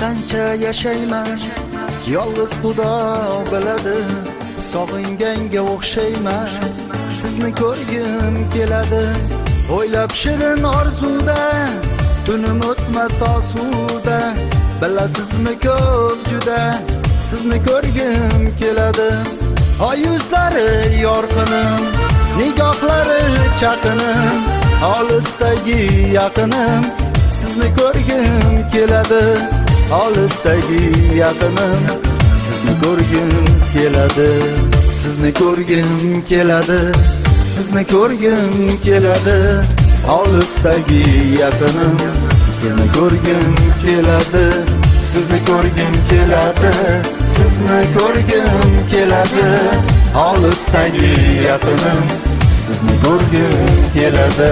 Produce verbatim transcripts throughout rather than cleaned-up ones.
qancha yashayman, yolg'iz Xudo biladi. Sog'inganga o'xshayman, sizni ko'rgim keladi. O'ylab shirin orzuda, tunim o'tmas osuda. Bilasizmi ko'p juda, sizni ko'rgim keladi. Oy yuzlari yorqinim, nigohlari chaqinim, olisdagi yaqinim, sizni ko'rgim keladi. Olisdagi yaqinim, sizni ko'rgim keladi. Sizni ko'rgim keladi. Sizni ko'rgim keladi. Olisdagi yaqinim, sizni ko'rgim keladi. Sizni ko'rgim keladi. Sizni ko'rgim keladi. Olisdagi yaqinim, sizni ko'rgim keladi.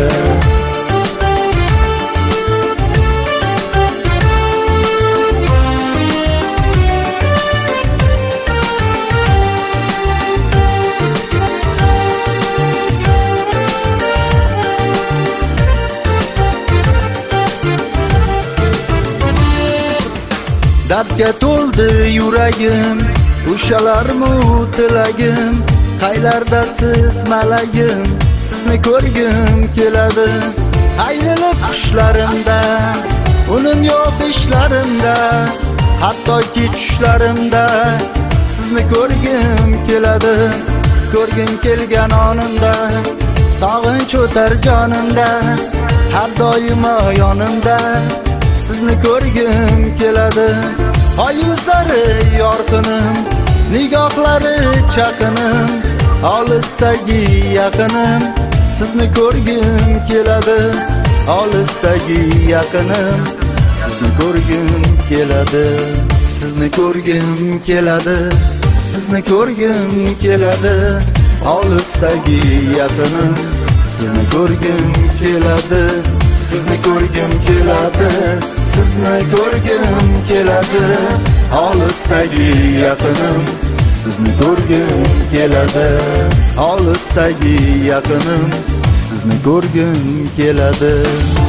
Dardga to'ldi yuragim, o'shalarmi tilagim. Qaylardasiz malagim, sizni ko'rgim keladi. Aylanib qushlarimda, unim yo'q ishlarimda, hattoki tushlarimda sizni ko'rgim keladi. Ko'rgim kelgan onimda, sog'inch o'tar jonimda, har doimo yonimda sizni ko'rgim keladi. Oy yuzlari yorqinim, nigohlari chaqinim, olisdagi yaqinim, sizni ko'rgim keladi. Olisdagi yaqinim, sizni ko'rgim keladi. Sizni ko'rgim keladi. Sizni ko'rgim keladi. Olisdagi yaqinim, sizni ko'rgim keladi. Sizni ko'rgim keladi. Sizni ko'rgim keladi. Olisdagi yaqinim, sizni ko'rgim keladi. Olisdagi yaqinim, sizni ko'rgim keladi.